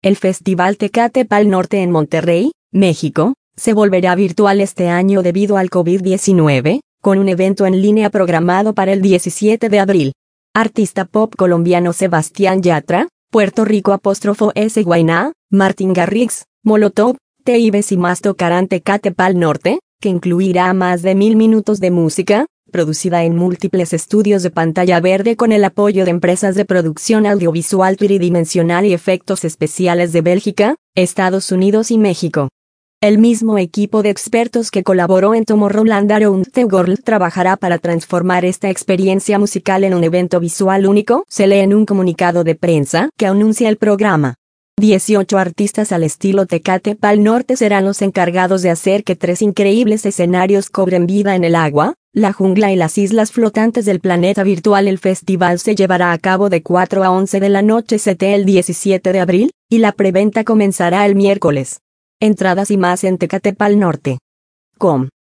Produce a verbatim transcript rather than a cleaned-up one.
El Festival Tecate Pal Norte en Monterrey, México, se volverá virtual este año debido al COVID diecinueve, con un evento en línea programado para el diecisiete de abril. Artista pop colombiano Sebastián Yatra, Puerto Rico apóstrofo S. Guainá, Martin Garrix, Molotov, T I B S y más tocarán Tecate Pal Norte, que incluirá más de mil minutos de música, producida en múltiples estudios de pantalla verde con el apoyo de empresas de producción audiovisual tridimensional y efectos especiales de Bélgica, Estados Unidos y México. El mismo equipo de expertos que colaboró en Tomorrowland Around the World trabajará para transformar esta experiencia musical en un evento visual único, se lee en un comunicado de prensa que anuncia el programa. dieciocho artistas al estilo Tecate Pal Norte serán los encargados de hacer que tres increíbles escenarios cobren vida en el agua, la jungla y las islas flotantes del planeta virtual. El festival se llevará a cabo de cuatro a once de la noche C T el diecisiete de abril, y la preventa comenzará el miércoles. Entradas y más en tecate pal norte punto com.